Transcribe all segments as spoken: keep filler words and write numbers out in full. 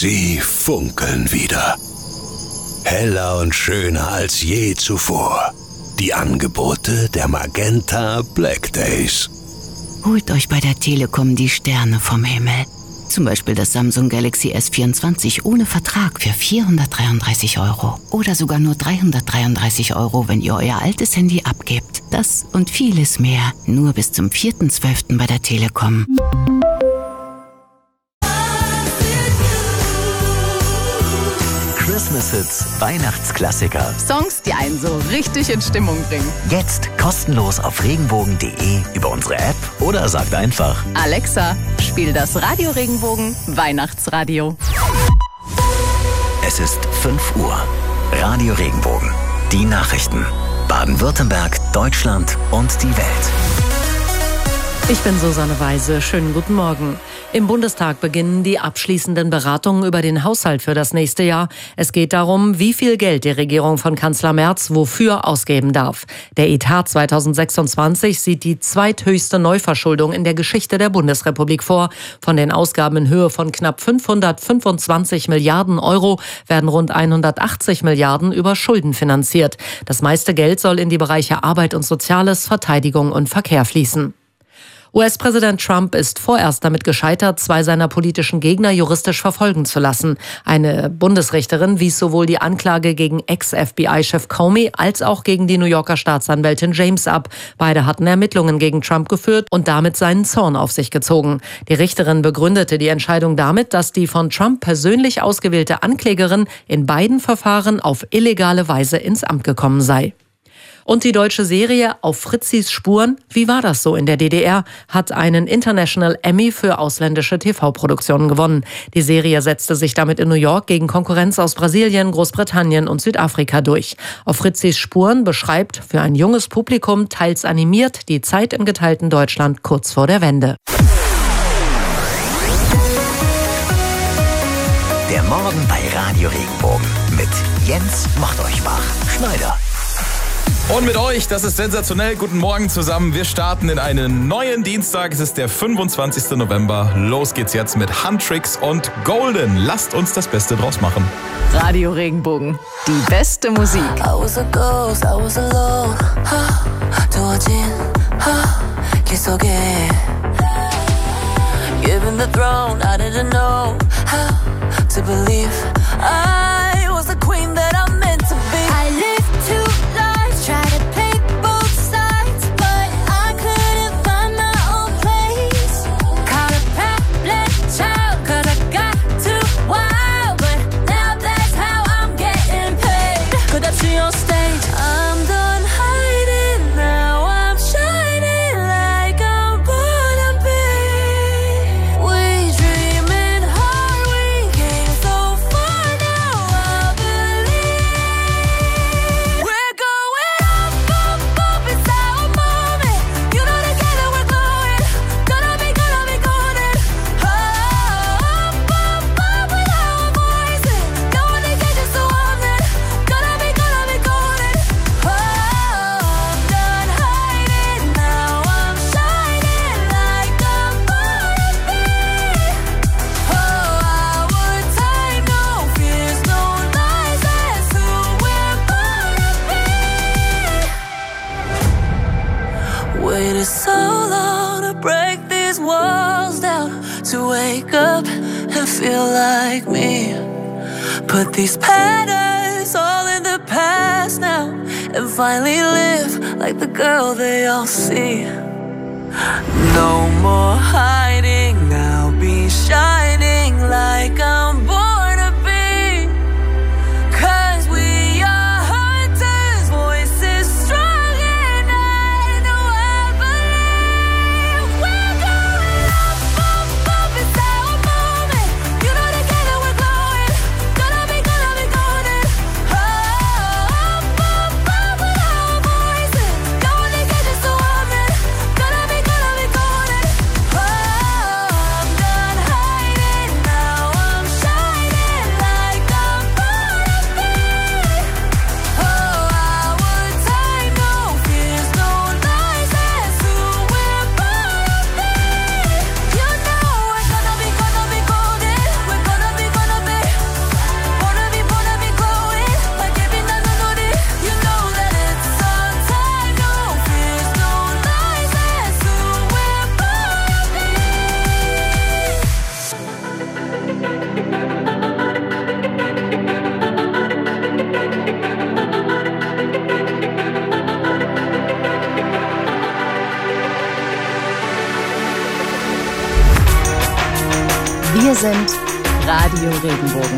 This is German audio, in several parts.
Sie funkeln wieder. Heller und schöner als je zuvor. Die Angebote der Magenta Black Days. Holt euch bei der Telekom die Sterne vom Himmel. Zum Beispiel das Samsung Galaxy S vierundzwanzig ohne Vertrag für vierhundertdreiunddreißig Euro. Oder sogar nur dreihundertdreiunddreißig Euro, wenn ihr euer altes Handy abgebt. Das und vieles mehr. Nur bis zum vierten zwölften bei der Telekom. Christmas Hits, Weihnachtsklassiker. Songs, die einen so richtig in Stimmung bringen. Jetzt kostenlos auf regenbogen punkt de, über unsere App oder sagt einfach: Alexa, spiel das Radio Regenbogen Weihnachtsradio. Es ist fünf Uhr. Radio Regenbogen. Die Nachrichten. Baden-Württemberg, Deutschland und die Welt. Ich bin Susanne Weise. Schönen guten Morgen. Im Bundestag beginnen die abschließenden Beratungen über den Haushalt für das nächste Jahr. Es geht darum, wie viel Geld die Regierung von Kanzler Merz wofür ausgeben darf. Der Etat zweitausendsechsundzwanzig sieht die zweithöchste Neuverschuldung in der Geschichte der Bundesrepublik vor. Von den Ausgaben in Höhe von knapp fünfhundertfünfundzwanzig Milliarden Euro werden rund hundertachtzig Milliarden über Schulden finanziert. Das meiste Geld soll in die Bereiche Arbeit und Soziales, Verteidigung und Verkehr fließen. U S-Präsident Trump ist vorerst damit gescheitert, zwei seiner politischen Gegner juristisch verfolgen zu lassen. Eine Bundesrichterin wies sowohl die Anklage gegen Ex-F B I-Chef Comey als auch gegen die New Yorker Staatsanwältin James ab. Beide hatten Ermittlungen gegen Trump geführt und damit seinen Zorn auf sich gezogen. Die Richterin begründete die Entscheidung damit, dass die von Trump persönlich ausgewählte Anklägerin in beiden Verfahren auf illegale Weise ins Amt gekommen sei. Und die deutsche Serie Auf Frizzis Spuren, wie war das so in der D D R, hat einen International Emmy für ausländische T V-Produktionen gewonnen. Die Serie setzte sich damit in New York gegen Konkurrenz aus Brasilien, Großbritannien und Südafrika durch. Auf Frizzis Spuren beschreibt für ein junges Publikum teils animiert die Zeit im geteilten Deutschland kurz vor der Wende. Der Morgen bei Radio Regenbogen mit Jens Macht-euch-wach-Schneider. Und mit euch, das ist sensationell. Guten Morgen zusammen. Wir starten in einen neuen Dienstag. Es ist der fünfundzwanzigsten November. Los geht's jetzt mit Huntrix und Golden. Lasst uns das Beste draus machen. Radio Regenbogen. Die beste Musik. I was a ghost, I was alone. 두어진 길 속에 Given the throne, I didn't know how to believe I was the queen that I'm meant to be. I lived two lives, try to play both sides, but I couldn't find my own place. Caught a problem child, cause I got too wild, but now that's how I'm getting paid. Could I see on stage? I'm done hiding, now I'm shining like I'm born to be. We dreaming hard, we came so far, now I believe. We're going up, up, up, it's our moment. You know together we're glowing. Gonna be, gonna be golden. Oh, up, up, up with our voices. Going to get you so I'm then. Gonna be, gonna be golden. Oh, I'm done hiding, now I'm shining like I'm born to be. Oh, our time, no fears, no lies, that's who we're born to be. Waited so long to break these walls down, to wake up and feel like me. Put these patterns all in the past now, and finally live like the girl they all see. No more hiding, I'll be shining like I'm born to be. Cause we are hunters, voices strong, and I know I believe. We're going up, up, up, it's our moment. You know together we're glowing. Gonna be, gonna be golden. Oh, up, up, up with our voices. Going to get you so I'm then. Gonna be, gonna be golden. Oh, I'm Wir sind Radio Regenbogen.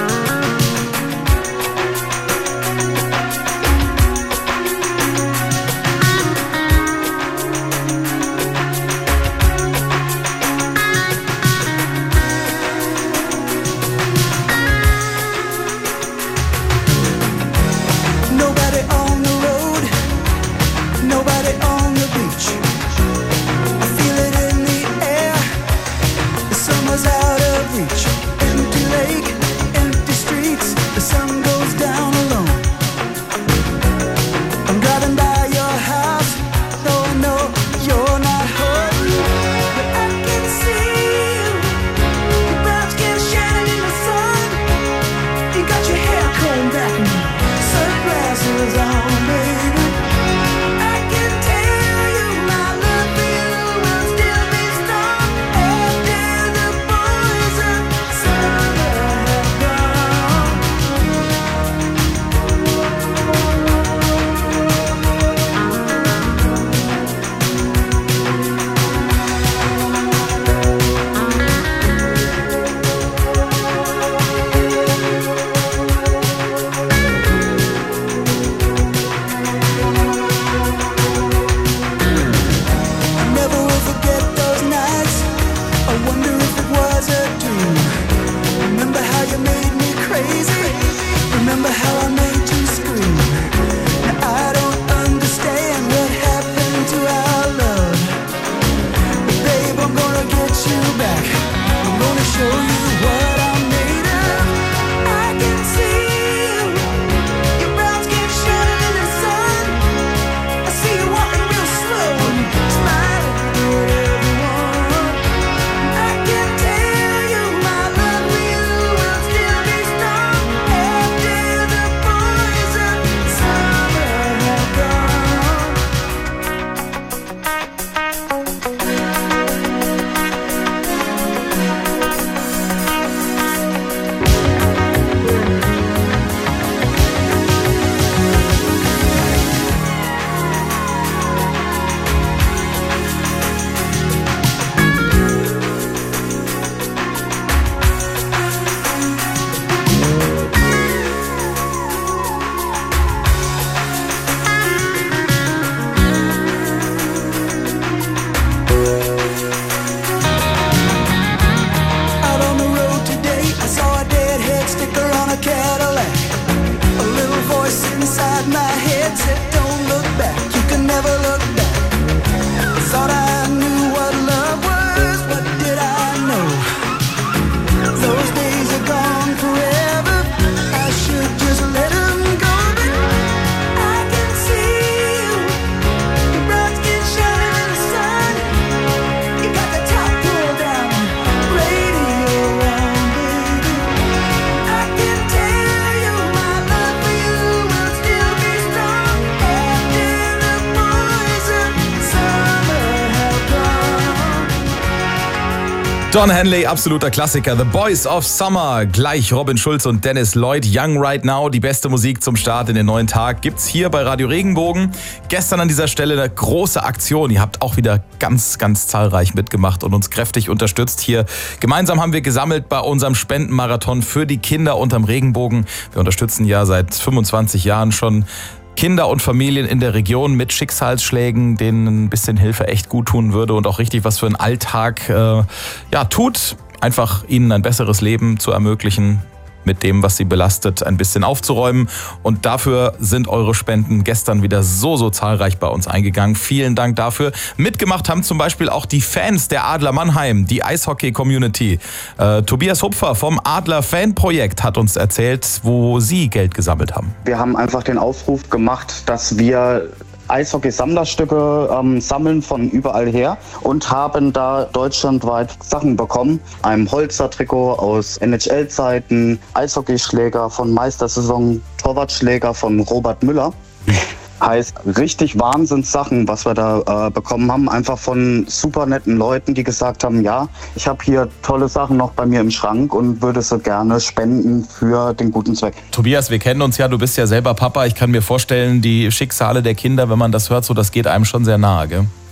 Don Henley, absoluter Klassiker. The Boys of Summer. Gleich Robin Schulz und Dennis Lloyd. Young Right Now. Die beste Musik zum Start in den neuen Tag gibt's hier bei Radio Regenbogen. Gestern an dieser Stelle eine große Aktion. Ihr habt auch wieder ganz, ganz zahlreich mitgemacht und uns kräftig unterstützt hier. Gemeinsam haben wir gesammelt bei unserem Spendenmarathon für die Kinder unterm Regenbogen. Wir unterstützen ja seit fünfundzwanzig Jahren schon Kinder und Familien in der Region mit Schicksalsschlägen, denen ein bisschen Hilfe echt gut tun würde und auch richtig was für den Alltag äh, ja, tut. Einfach ihnen ein besseres Leben zu ermöglichen, mit dem, was sie belastet, ein bisschen aufzuräumen. Und dafür sind eure Spenden gestern wieder so, so zahlreich bei uns eingegangen. Vielen Dank dafür. Mitgemacht haben zum Beispiel auch die Fans der Adler Mannheim, die Eishockey-Community. Äh, Tobias Hupfer vom Adler-Fan-Projekt hat uns erzählt, wo sie Geld gesammelt haben. Wir haben einfach den Aufruf gemacht, dass wir Eishockey-Sammlerstücke ähm, sammeln von überall her und haben da deutschlandweit Sachen bekommen. Ein Holzer-Trikot aus N H L-Zeiten, Eishockeyschläger von Meistersaison, Torwartschläger von Robert Müller. Heißt richtig Wahnsinnssachen, was wir da äh, bekommen haben. Einfach von super netten Leuten, die gesagt haben, ja, ich habe hier tolle Sachen noch bei mir im Schrank und würde sie gerne spenden für den guten Zweck. Tobias, wir kennen uns ja, du bist ja selber Papa. Ich kann mir vorstellen, die Schicksale der Kinder, wenn man das hört, so das geht einem schon sehr nahe, gell?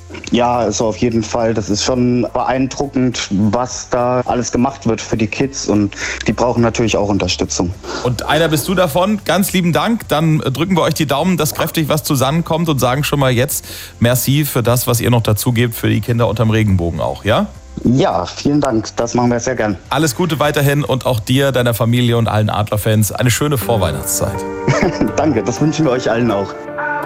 Ja, also auf jeden Fall. Das ist schon beeindruckend, was da alles gemacht wird für die Kids und die brauchen natürlich auch Unterstützung. Und einer bist du davon. Ganz lieben Dank. Dann drücken wir euch die Daumen, dass kräftig was zusammenkommt und sagen schon mal jetzt merci für das, was ihr noch dazu gebt für die Kinder unterm Regenbogen auch, ja? Ja, vielen Dank. Das machen wir sehr gern. Alles Gute weiterhin und auch dir, deiner Familie und allen Adler-Fans eine schöne Vorweihnachtszeit. Danke, das wünschen wir euch allen auch.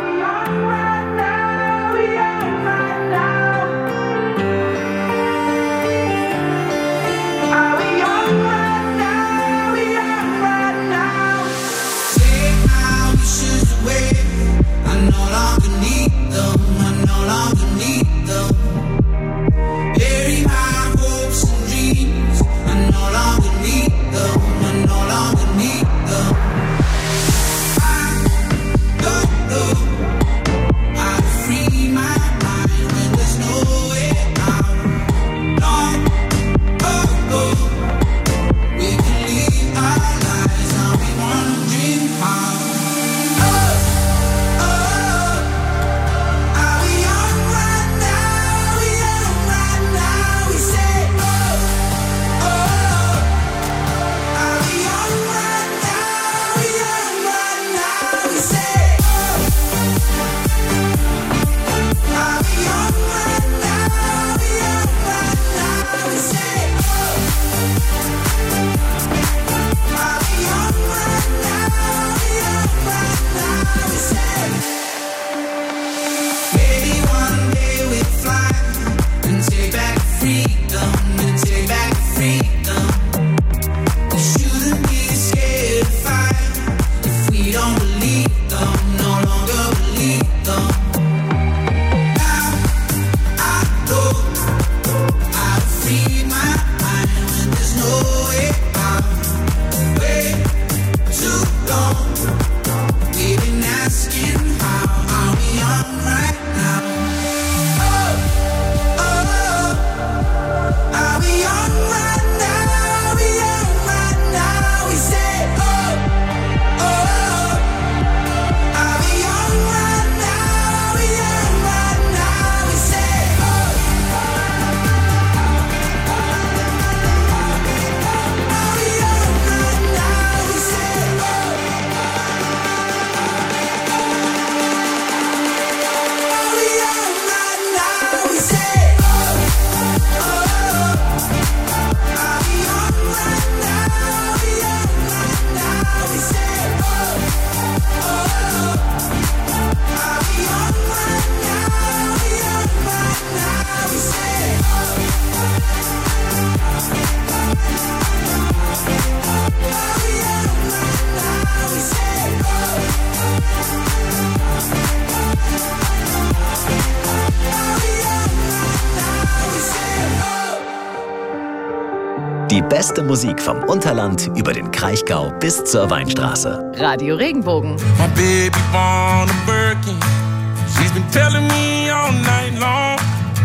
Die beste Musik vom Unterland über den Kraichgau bis zur Weinstraße. Radio Regenbogen. My baby born a Birkin. She's been telling me all night long.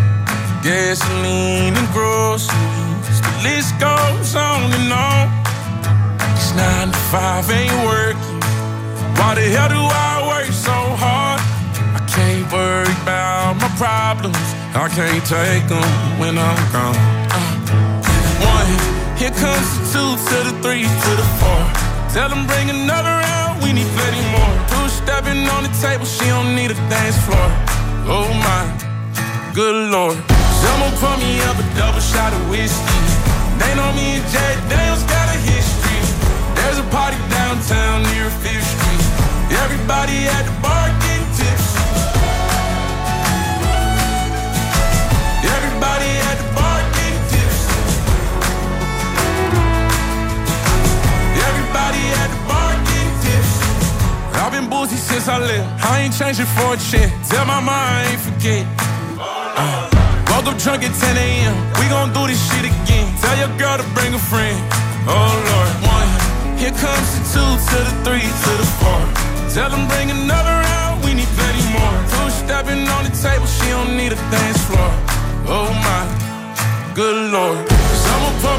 Gasoline and groceries. The list goes on and on. This nine to five ain't working. Why the hell do I work so hard? I can't worry about my problems. I can't take them when I'm gone. Uh, one. Here comes the two to the three to the four. Tell them bring another round, we need plenty more. Two stepping on the table, she don't need a dance floor. Oh my, good lord. Someone pour me up a double shot of whiskey. They know me and Jack Daniels got a history. There's a party downtown near Fifth Street. Everybody at the bar getting tipsy. Everybody at the bar getting tipsy. Everybody at the bar getting tipsy. I've been boozy since I left. I ain't changing for a check. Tell my mom I ain't forget. Uh, woke up drunk at ten a.m. We gon' do this shit again. Tell your girl to bring a friend. Oh Lord, one. Here comes the two to the three to the four. Tell them bring another round. We need plenty more. Two stepping on the table. She don't need a dance floor. Oh my, good lord. Someone pour